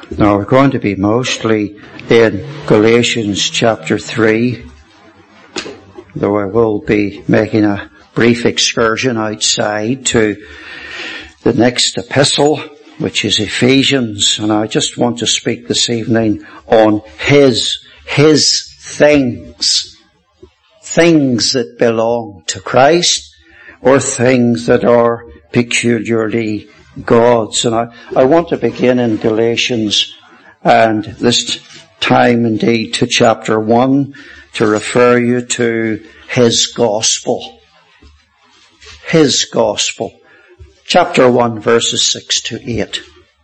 Now we're going to be mostly in Galatians chapter 3, though I will be making a brief excursion outside to the next epistle, which is Ephesians, and I just want to speak this evening on his things that belong to Christ, or things that are peculiarly God's. And I want to begin in Galatians, and this time indeed to chapter 1, to refer you to his gospel. His gospel. Chapter 1, verses 6 to 8.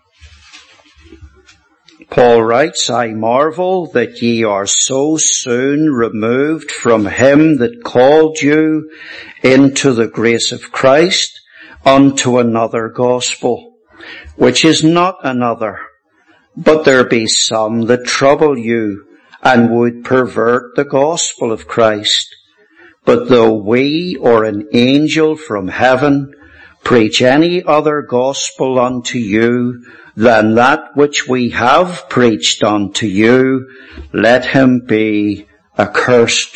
Paul writes, I marvel that ye are so soon removed from him that called you into the grace of Christ unto another gospel, which is not another, but there be some that trouble you and would pervert the gospel of Christ. But though we or an angel from heaven preach any other gospel unto you than that which we have preached unto you, let him be accursed.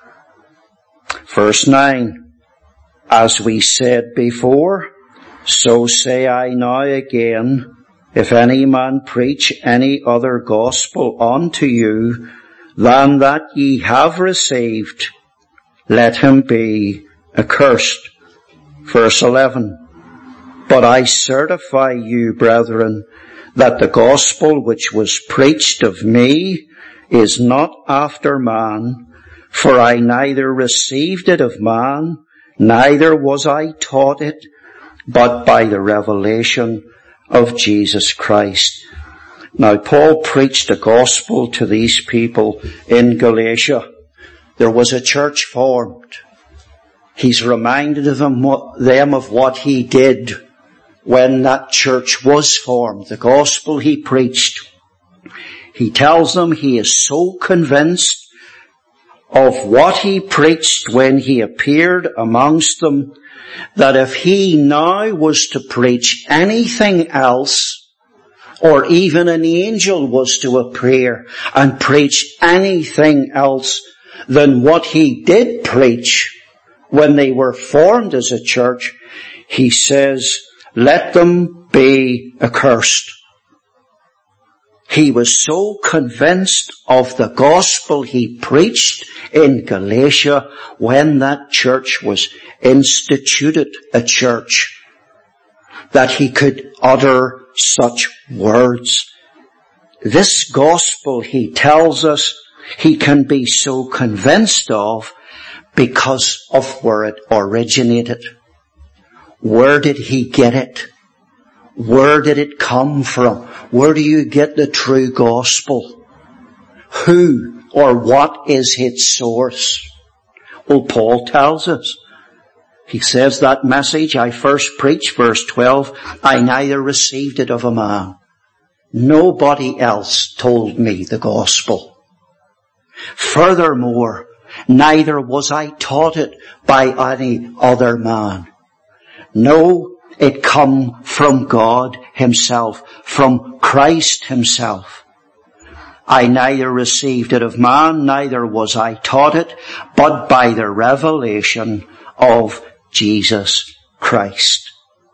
Verse 9. As we said before, so say I now again, if any man preach any other gospel unto you than that ye have received, let him be accursed. Verse 11. But I certify you, brethren, that the gospel which was preached of me is not after man, for I neither received it of man, neither was I taught it, but by the revelation of Jesus Christ. Now, Paul preached the gospel to these people in Galatia. There was a church formed. He's reminded them of what he did when that church was formed, the gospel he preached. He tells them he is so convinced of what he preached when he appeared amongst them, that if he now was to preach anything else, or even an angel was to appear and preach anything else than what he did preach when they were formed as a church, he says, let them be accursed. He was so convinced of the gospel he preached in Galatia when that church was instituted a church, that he could utter such words. This gospel, he tells us, he can be so convinced of because of where it originated. Where did he get it? Where did it come from? Where do you get the true gospel? Who or what is its source? Well, Paul tells us. He says that message I first preached, verse 12, I neither received it of a man. Nobody else told me the gospel. Furthermore, neither was I taught it by any other man. No, it come from God himself, from Christ himself. I neither received it of man, neither was I taught it, but by the revelation of Jesus Christ.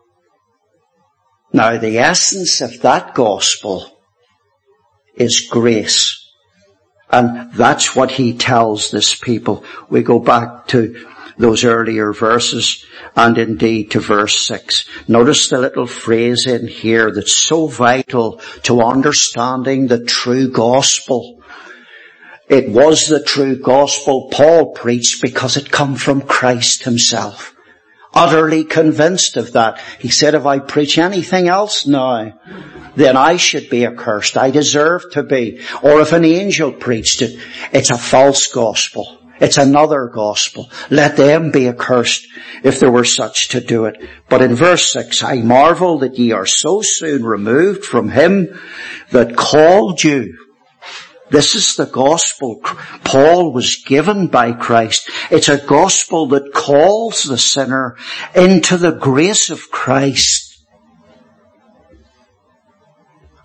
Now, the essence of that gospel is grace. And that's what he tells this people. We go back to those earlier verses, and indeed to verse 6. Notice the little phrase in here that's so vital to understanding the true gospel. It was the true gospel Paul preached because it come from Christ himself. Utterly convinced of that. He said, if I preach anything else now, then I should be accursed. I deserve to be. Or if an angel preached it, it's a false gospel. It's another gospel. Let them be accursed if there were such to do it. But in verse 6, I marvel that ye are so soon removed from him that called you. This is the gospel Paul was given by Christ. It's a gospel that calls the sinner into the grace of Christ.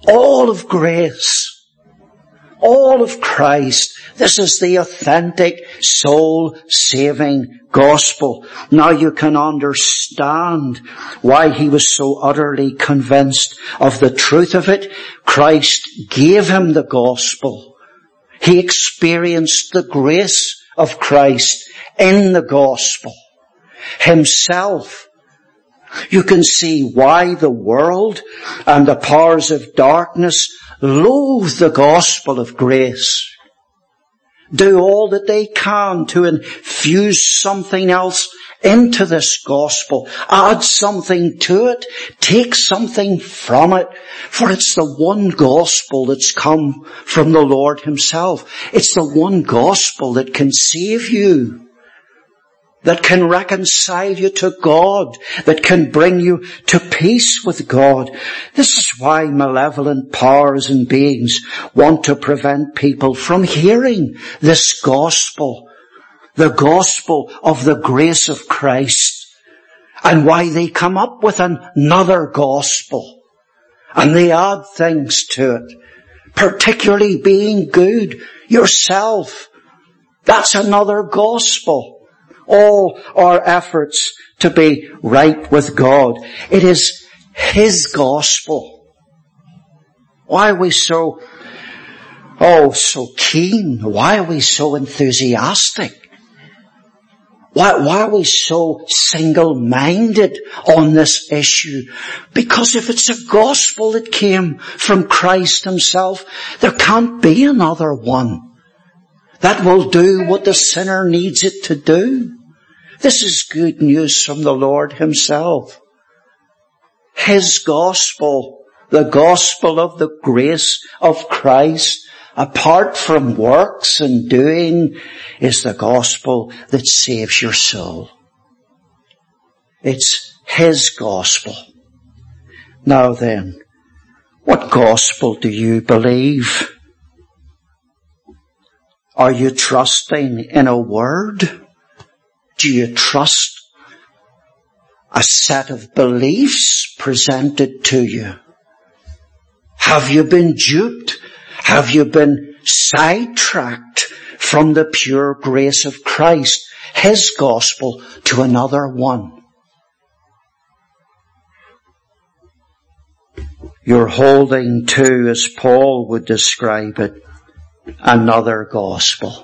all of grace, all of Christ. This is the authentic, soul-saving gospel. Now you can understand why he was so utterly convinced of the truth of it. Christ gave him the gospel. He experienced the grace of Christ in the gospel himself. You can see why the world and the powers of darkness loathe the gospel of grace. Do all that they can to infuse something else into this gospel. Add something to it. Take something from it. For it's the one gospel that's come from the Lord himself. It's the one gospel that can save you, that can reconcile you to God, that can bring you to peace with God. This is why malevolent powers and beings want to prevent people from hearing this gospel, the gospel of the grace of Christ, and why they come up with another gospel, and they add things to it, particularly being good yourself. That's another gospel. All our efforts to be right with God. It is his gospel. Why are we so keen? Why are we so enthusiastic? Why are we so single-minded on this issue? Because if it's a gospel that came from Christ himself, there can't be another one that will do what the sinner needs it to do. This is good news from the Lord himself. His gospel, the gospel of the grace of Christ, apart from works and doing, is the gospel that saves your soul. It's his gospel. Now then, what gospel do you believe? Are you trusting in a word? Do you trust a set of beliefs presented to you? Have you been duped? Have you been sidetracked from the pure grace of Christ, his gospel, to another one? You're holding to, as Paul would describe it, another gospel.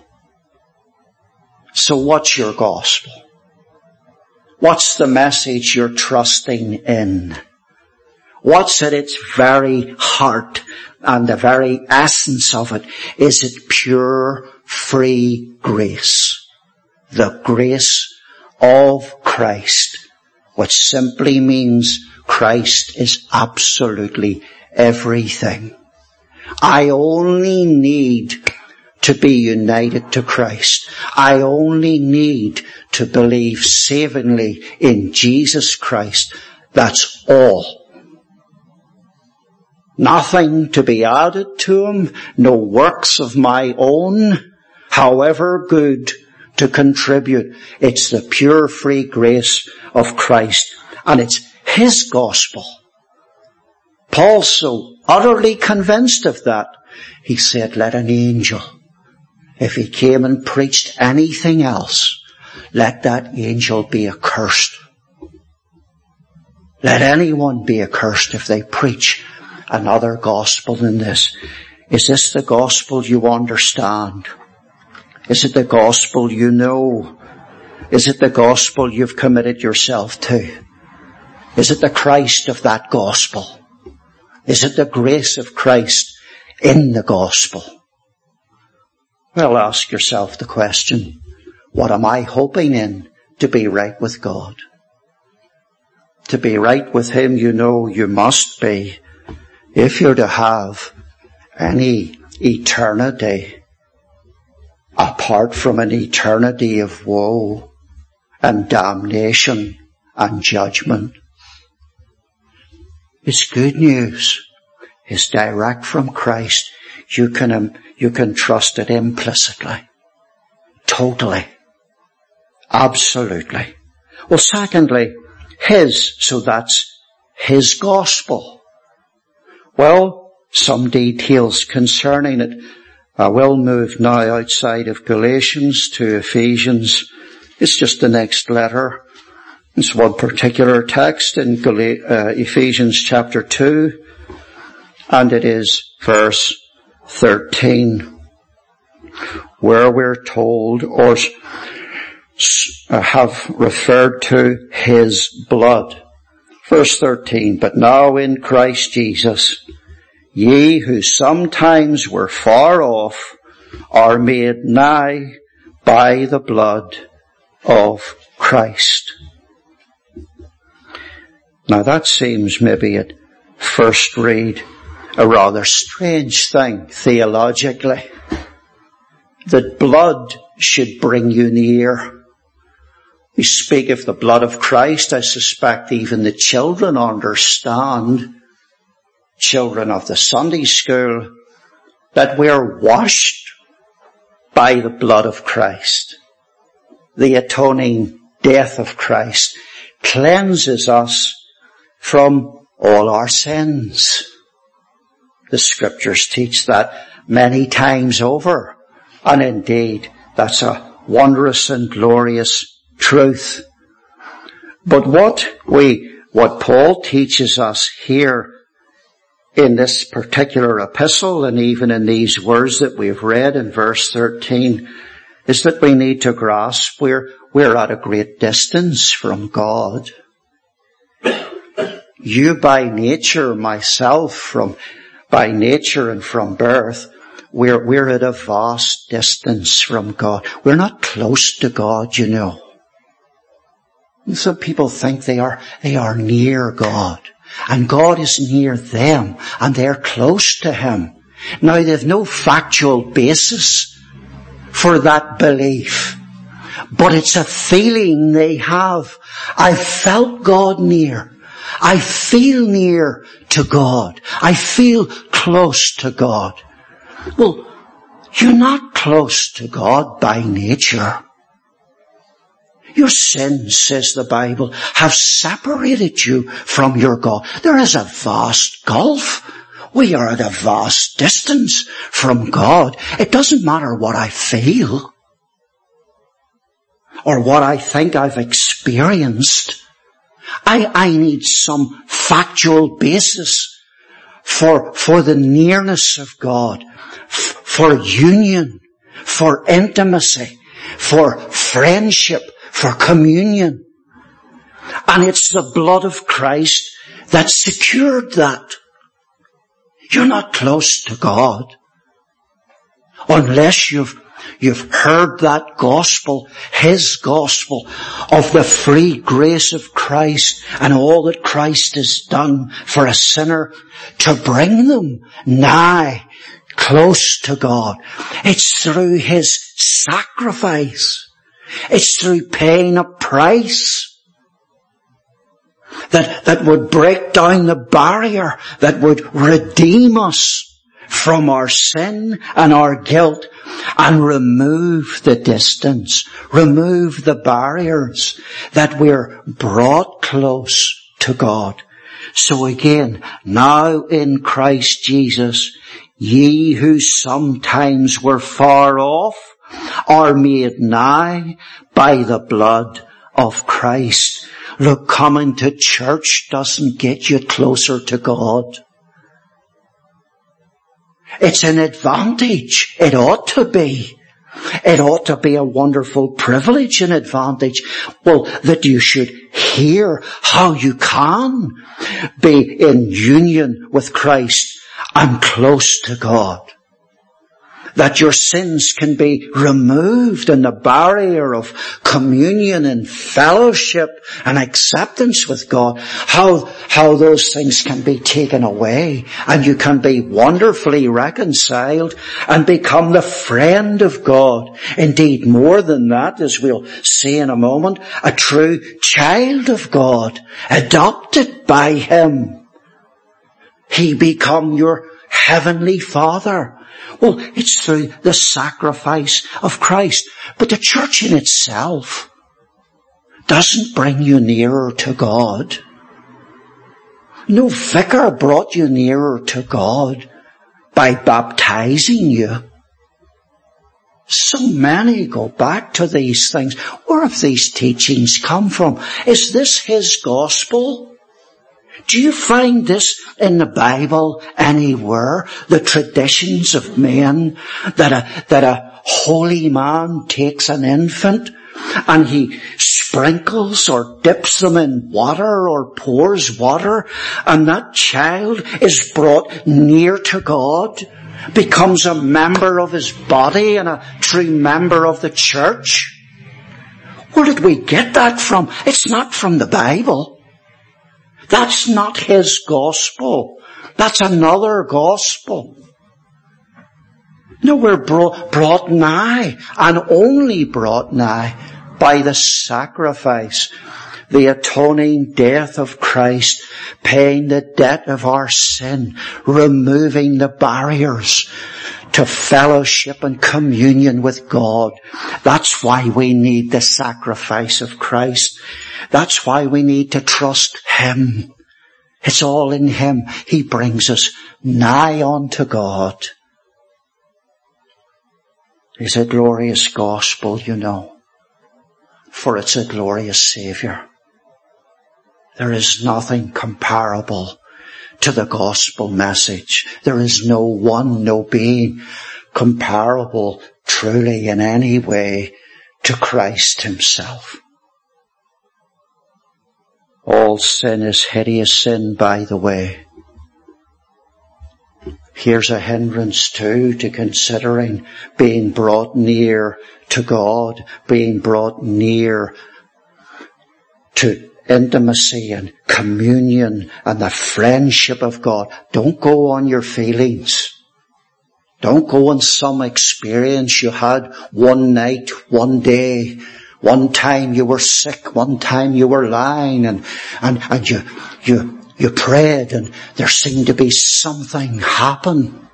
So what's your gospel? What's the message you're trusting in? What's at its very heart and the very essence of it? Is it pure, free grace? The grace of Christ, which simply means Christ is absolutely everything. I only need to be united to Christ. I only need to believe savingly in Jesus Christ. That's all. Nothing to be added to him, no works of my own, however good, to contribute. It's the pure free grace of Christ, and it's his gospel. Paul's so utterly convinced of that, he said, let an angel, if he came and preached anything else, let that angel be accursed. Let anyone be accursed if they preach another gospel than this. Is this the gospel you understand? Is it the gospel you know? Is it the gospel you've committed yourself to? Is it the Christ of that gospel? Is it the grace of Christ in the gospel? Well, ask yourself the question, what am I hoping in to be right with God? To be right with him, you know you must be, if you're to have any eternity apart from an eternity of woe and damnation and judgment. It's good news. It's direct from Christ. You can trust it implicitly, totally, absolutely. Well, secondly, so that's his gospel. Well, some details concerning it. I will move now outside of Galatians to Ephesians. It's just the next letter. It's one particular text in Ephesians chapter 2, and it is verse 13, where we're told, or have referred to his blood. Verse 13, but now in Christ Jesus, ye who sometimes were far off are made nigh by the blood of Christ. Now that seems maybe at first read a rather strange thing theologically, that blood should bring you near. We speak of the blood of Christ. I suspect even the children understand, children of the Sunday school, that we're washed by the blood of Christ. The atoning death of Christ cleanses us from all our sins. The scriptures teach that many times over, and indeed that's a wondrous and glorious truth. But what Paul teaches us here in this particular epistle, and even in these words that we've read in verse 13, is that we need to grasp we're at a great distance from God. You by nature, myself by nature and from birth, we're at a vast distance from God. We're not close to God, you know. And some people think they are near God, and God is near them, and they're close to Him. Now they've no factual basis for that belief, but it's a feeling they have. I felt God near. I feel near to God. I feel close to God. Well, you're not close to God by nature. Your sins, says the Bible, have separated you from your God. There is a vast gulf. We are at a vast distance from God. It doesn't matter what I feel or what I think I've experienced. I need some factual basis for the nearness of God, for union, for intimacy, for friendship, for communion. And it's the blood of Christ that secured that. You're not close to God unless you've heard that gospel, His gospel of the free grace of Christ and all that Christ has done for a sinner to bring them nigh, close to God. It's through His sacrifice. It's through paying a price that would break down the barrier, that would redeem us from our sin and our guilt and remove the distance, remove the barriers, that we're brought close to God. So again, now in Christ Jesus, ye who sometimes were far off are made nigh by the blood of Christ. Look, coming to church doesn't get you closer to God. It's an advantage. It ought to be. It ought to be a wonderful privilege and advantage. Well, that you should hear how you can be in union with Christ and close to God. That your sins can be removed and the barrier of communion and fellowship and acceptance with God, how those things can be taken away and you can be wonderfully reconciled and become the friend of God. Indeed, more than that, as we'll see in a moment, a true child of God, adopted by Him. He become your heavenly Father. Well, it's through the sacrifice of Christ. But the church in itself doesn't bring you nearer to God. No vicar brought you nearer to God. by baptizing you. So many go back to these things. Where have these teachings come from? Is this His gospel? Do you find this in the Bible anywhere? The traditions of men that a holy man takes an infant and he sprinkles or dips them in water or pours water, and that child is brought near to God, becomes a member of His body and a true member of the church? Where did we get that from? It's not from the Bible. That's not His gospel. That's another gospel. No, we're brought nigh, and only brought nigh, by the sacrifice, the atoning death of Christ, paying the debt of our sin, removing the barriers to fellowship and communion with God. That's why we need the sacrifice of Christ. That's why we need to trust Him. It's all in Him. He brings us nigh unto God. It's a glorious gospel, you know, for it's a glorious Saviour. There is nothing comparable to the gospel message. There is no one, no being comparable truly in any way to Christ Himself. All sin is hideous sin, by the way. Here's a hindrance too to considering being brought near to God, being brought near to intimacy and communion and the friendship of God. Don't go on your feelings. Don't go on some experience you had one night, one day. One time you were sick, one time you were lying, and you prayed and there seemed to be something happen.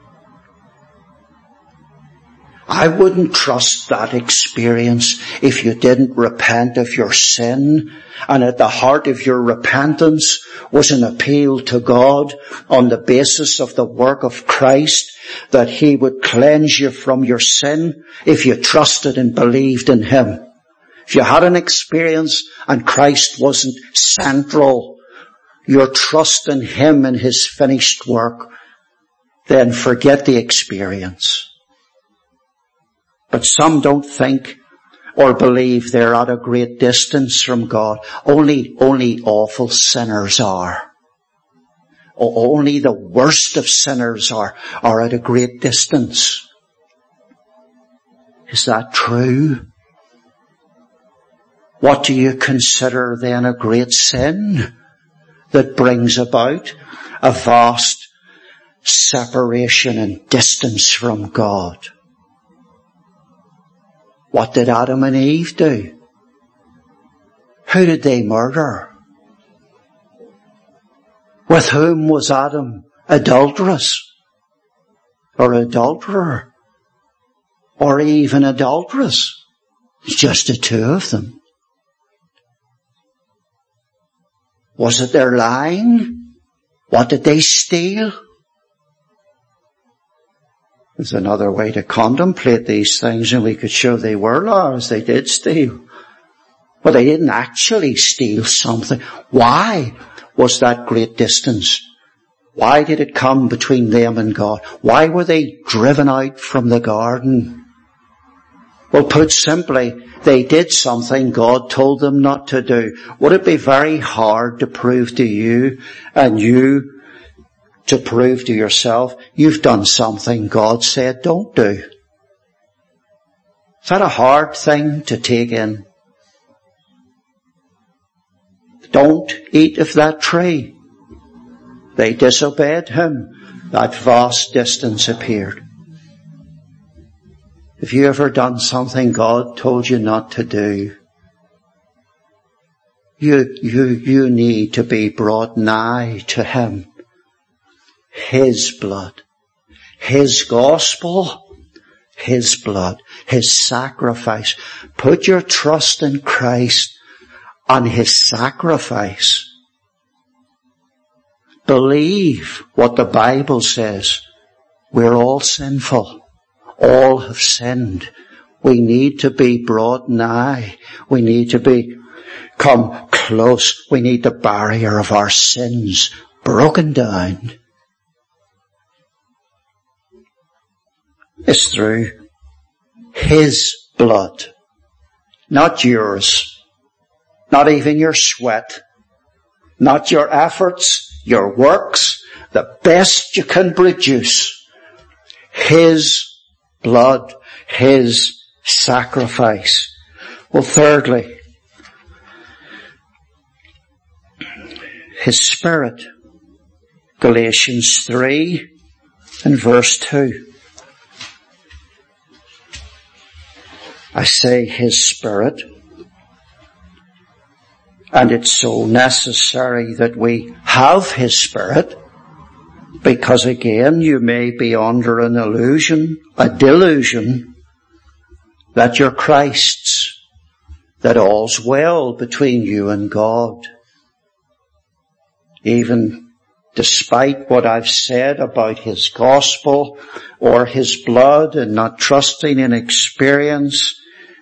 I wouldn't trust that experience if you didn't repent of your sin, and at the heart of your repentance was an appeal to God on the basis of the work of Christ, that He would cleanse you from your sin if you trusted and believed in Him. If you had an experience and Christ wasn't central, your trust in Him and His finished work, then forget the experience. But some don't think or believe they're at a great distance from God. Only awful sinners are. Only the worst of sinners are at a great distance. Is that true? What do you consider then a great sin that brings about a vast separation and distance from God? What did Adam and Eve do? Who did they murder? With whom was Adam adulterous? Or adulterer? Or even adulteress? Just the two of them. Was it their lying? What did they steal? There's another way to contemplate these things, and we could show they were liars. They did steal. But they didn't actually steal something. Why was that great distance? Why did it come between them and God? Why were they driven out from the garden? Well, put simply, they did something God told them not to do. Would it be very hard to prove to you and you to prove to yourself you've done something God said don't do? Is that a hard thing to take in? Don't eat of that tree. They disobeyed Him. That vast distance appeared. Have you ever done something God told you not to do? You need to be brought nigh to Him. His blood, His gospel, His blood, His sacrifice. Put your trust in Christ and His sacrifice. Believe what the Bible says. We're all sinful. All have sinned. We need to be brought nigh. We need to come close. We need the barrier of our sins broken down. It's through His blood, not yours, not even your sweat, not your efforts, your works, the best you can produce. His blood, His sacrifice. Well, thirdly, His Spirit. Galatians 3 and verse 2. I say His Spirit, and it's so necessary that we have His Spirit, because again, you may be under an illusion, a delusion, that you're Christ's, that all's well between you and God. Even despite what I've said about His gospel or His blood and not trusting in experience,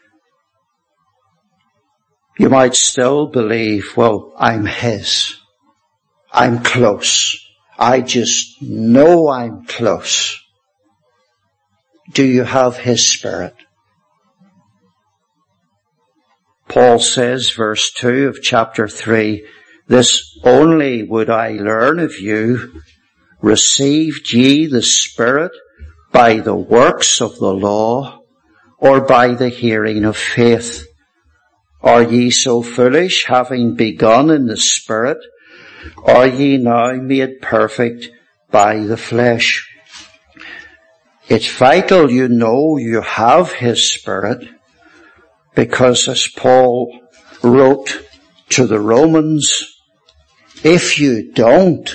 you might still believe, well, I'm His. I'm close. I just know I'm close. Do you have His Spirit? Paul says, verse 2 of chapter 3, this only would I learn of you, received ye the Spirit by the works of the law, or by the hearing of faith? Are ye so foolish, having begun in the Spirit? Are ye now made perfect by the flesh? It's vital you know you have His Spirit, because as Paul wrote to the Romans, if you don't,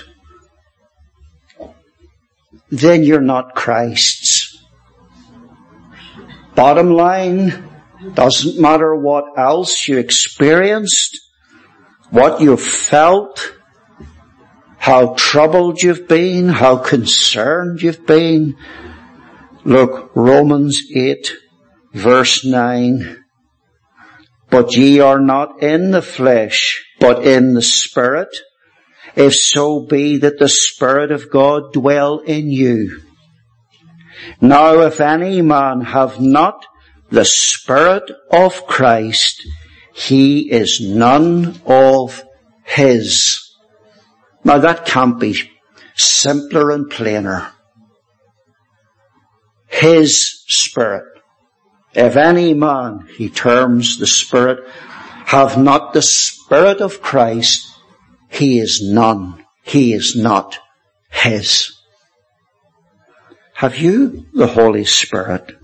then you're not Christ's. Bottom line, doesn't matter what else you experienced, what you felt, how troubled you've been, how concerned you've been. Look, Romans 8, verse 9. But ye are not in the flesh, but in the Spirit, if so be that the Spirit of God dwell in you. Now if any man have not the Spirit of Christ, he is none of His. Now that can't be simpler and plainer. His Spirit. If any man, he terms the Spirit, have not the Spirit of Christ, he is none. He is not His. Have you the Holy Spirit?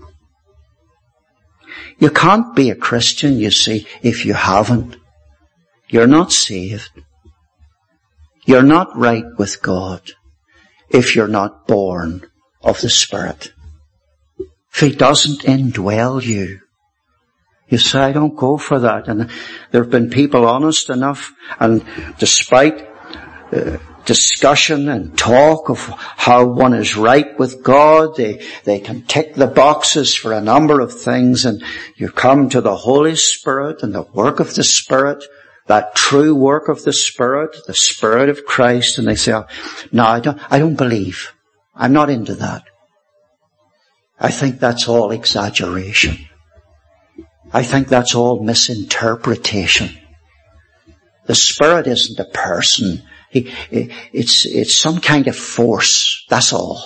You can't be a Christian, you see, if you haven't. You're not saved. You're not right with God if you're not born of the Spirit. If He doesn't indwell you. You say, I don't go for that. And there have been people honest enough, and despite discussion and talk of how one is right with God, they can tick the boxes for a number of things, and you come to the Holy Spirit and the work of the Spirit, that true work of the Spirit of Christ, and they say, no, I don't believe. I'm not into that. I think that's all exaggeration. I think that's all misinterpretation. The Spirit isn't a person. It's some kind of force. That's all.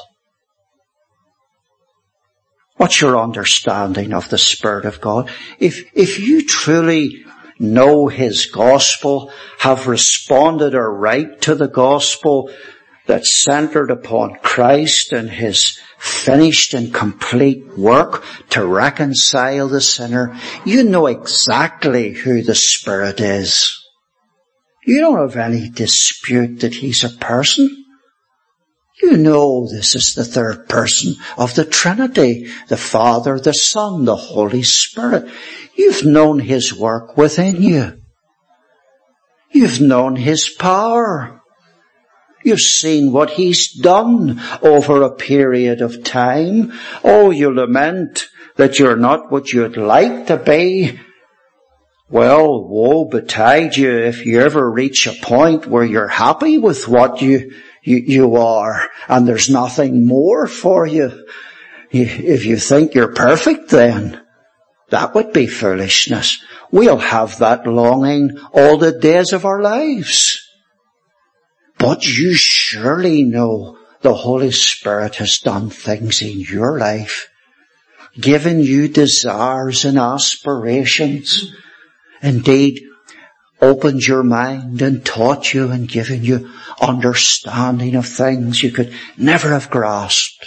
What's your understanding of the Spirit of God? If you truly know His gospel, have responded aright to the gospel that's centered upon Christ and His finished and complete work to reconcile the sinner, you know exactly who the Spirit is. You don't have any dispute that He's a person. You know this is the third person of the Trinity, the Father, the Son, the Holy Spirit. You've known His work within you. You've known His power. You've seen what He's done over a period of time. Oh, you lament that you're not what you'd like to be. Well, woe betide you if you ever reach a point where you're happy with what you are and there's nothing more for you. If you think you're perfect, then that would be foolishness. We'll have that longing all the days of our lives. But you surely know the Holy Spirit has done things in your life, given you desires and aspirations, indeed opened your mind and taught you and given you understanding of things you could never have grasped.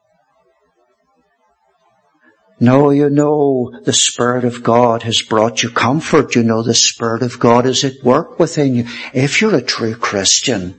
No, you know the Spirit of God has brought you comfort. You know the Spirit of God is at work within you. If you're a true Christian,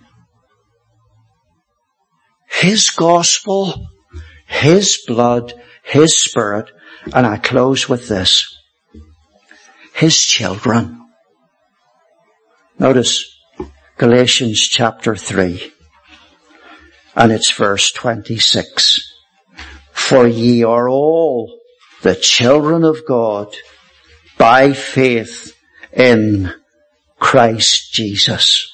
His gospel, His blood, His Spirit, and I close with this, His children. Notice Galatians chapter 3, and it's verse 26. For ye are all the children of God by faith in Christ Jesus.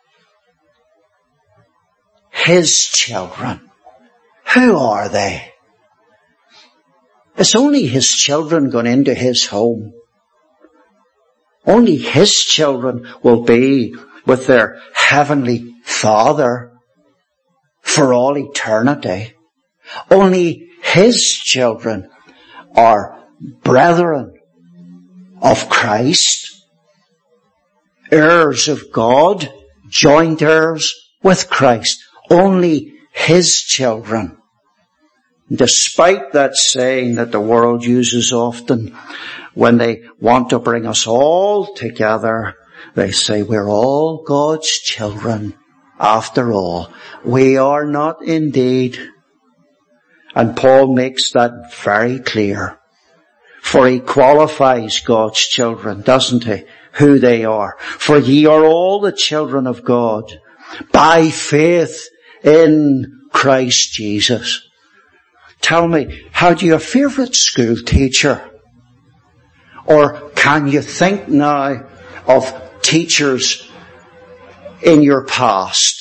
His children. Who are they? It's only His children gone into His home. Only His children will be with their heavenly Father for all eternity. Only His children are brethren of Christ, heirs of God, joint heirs with Christ. Only His children. Despite that saying that the world uses often when they want to bring us all together, they say we're all God's children. After all, we are not indeed. And Paul makes that very clear. For he qualifies God's children, doesn't he? Who they are. For ye are all the children of God by faith in Christ Jesus. Tell me, had you a favourite school teacher? Or can you think now of teachers in your past?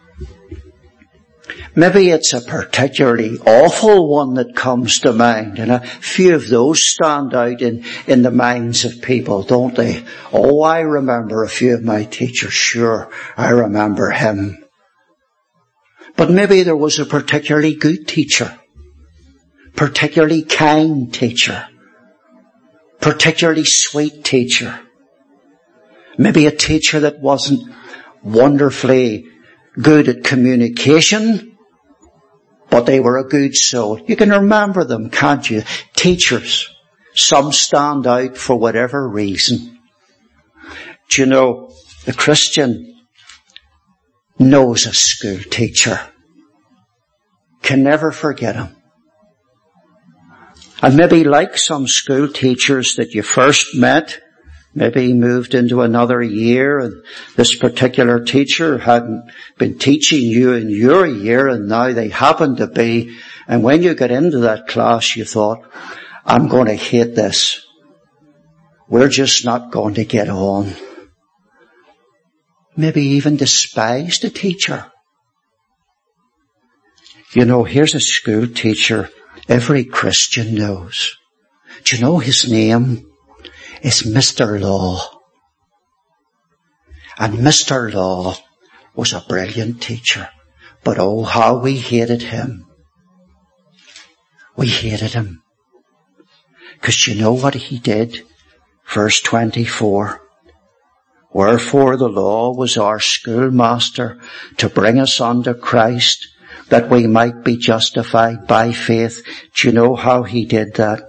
Maybe it's a particularly awful one that comes to mind, and a few of those stand out in the minds of people, don't they? Oh, I remember a few of my teachers, sure, I remember him. But maybe there was a particularly good teacher, particularly kind teacher, particularly sweet teacher. Maybe a teacher that wasn't wonderfully good at communication, but they were a good soul. You can remember them, can't you? Teachers. Some stand out for whatever reason. Do you know, the Christian knows a school teacher. Can never forget him. And maybe like some school teachers that you first met, maybe moved into another year and this particular teacher hadn't been teaching you in your year and now they happen to be. And when you got into that class, you thought, I'm going to hate this. We're just not going to get on. Maybe even despised the teacher. You know, here's a school teacher every Christian knows. Do you know his name? Is Mr. Law. And Mr. Law was a brilliant teacher. But oh, how we hated him. We hated him. Because you know what he did? Verse 24. Wherefore the law was our schoolmaster to bring us unto Christ, that we might be justified by faith. Do you know how he did that?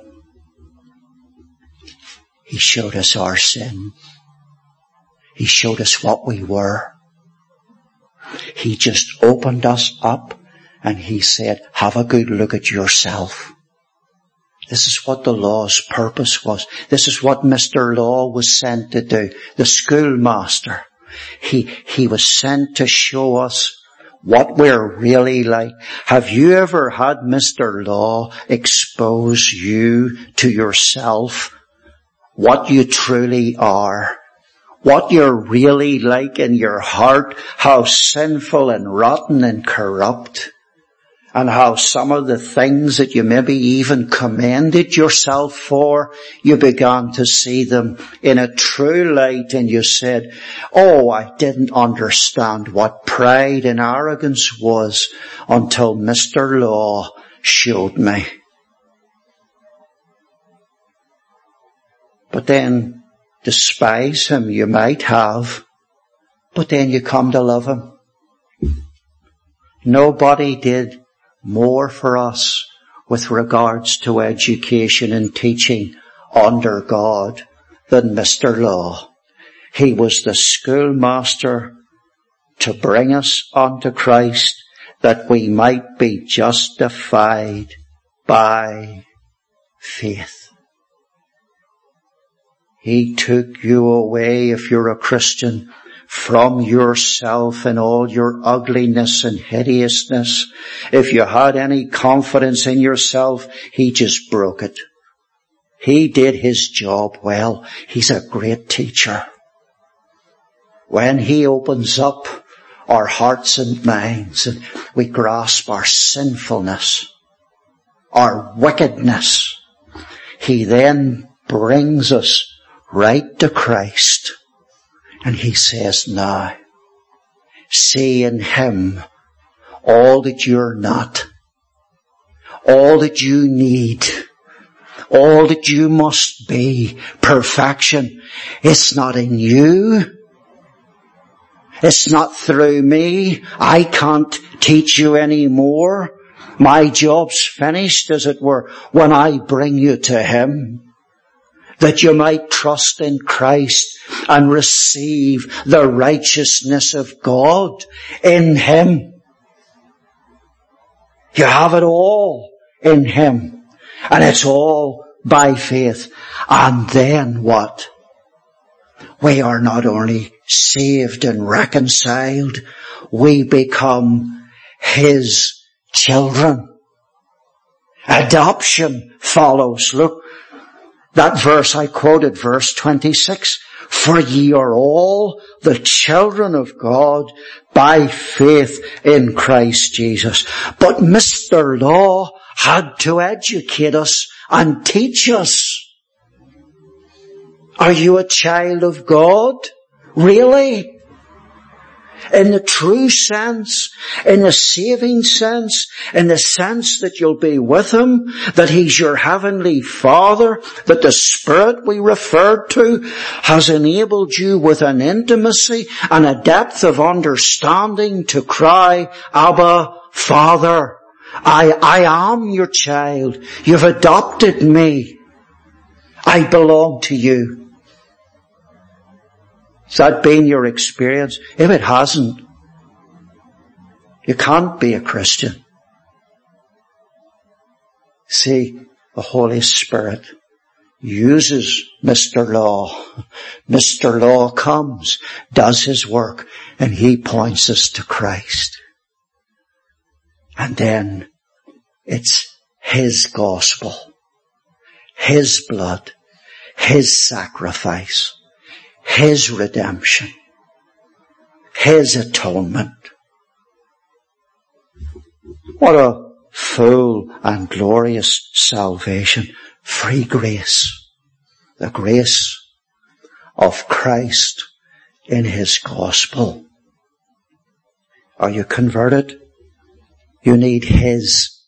He showed us our sin. He showed us what we were. He just opened us up and he said, have a good look at yourself. This is what the law's purpose was. This is what Mr. Law was sent to do. The schoolmaster. He was sent to show us what we're really like. Have you ever had Mr. Law expose you to yourself? What you truly are? What you're really like in your heart? How sinful and rotten and corrupt? And how some of the things that you maybe even commended yourself for, you began to see them in a true light, and you said, oh, I didn't understand what pride and arrogance was until Mr. Law showed me. But then, despise him you might have, but then you come to love him. Nobody did more for us with regards to education and teaching under God than Mr. Law. He was the schoolmaster to bring us unto Christ, that we might be justified by faith. He took you away, if you're a Christian, from yourself and all your ugliness and hideousness. If you had any confidence in yourself, He just broke it. He did His job well. He's a great teacher. When He opens up our hearts and minds and we grasp our sinfulness, our wickedness, He then brings us right to Christ. And He says, now, see in Him all that you're not, all that you need, all that you must be. Perfection. It's not in you. It's not through me. I can't teach you anymore. My job's finished, as it were, when I bring you to Him, that you might trust in Christ and receive the righteousness of God in Him. You have it all in Him, and it's all by faith. And then what? We are not only saved and reconciled, we become His children. Adoption follows. Look, that verse I quoted, verse 26. For ye are all the children of God by faith in Christ Jesus. But Mr. Law had to educate us and teach us. Are you a child of God? Really? In the true sense, in the saving sense, in the sense that you'll be with Him, that He's your heavenly Father, that the Spirit we referred to has enabled you with an intimacy and a depth of understanding to cry, Abba, Father, I am your child. You've adopted me. I belong to you. Has that been your experience? If it hasn't, you can't be a Christian. See, the Holy Spirit uses Mr. Law. Mr. Law comes, does his work, and he points us to Christ. And then it's His gospel, His blood, His sacrifice, His redemption, His atonement. What a full and glorious salvation. Free grace. The grace of Christ in His gospel. Are you converted? You need His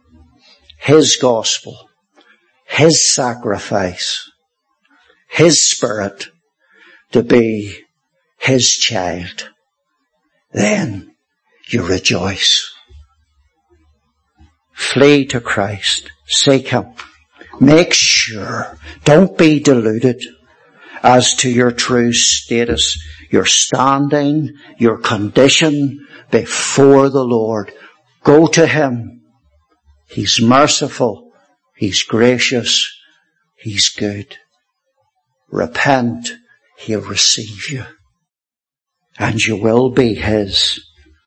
gospel, His sacrifice, His Spirit to be His child. Then you rejoice. Flee to Christ. Seek Him. Make sure. Don't be deluded as to your true status, your standing, your condition before the Lord. Go to Him. He's merciful. He's gracious. He's good. Repent. He'll receive you. And you will be His.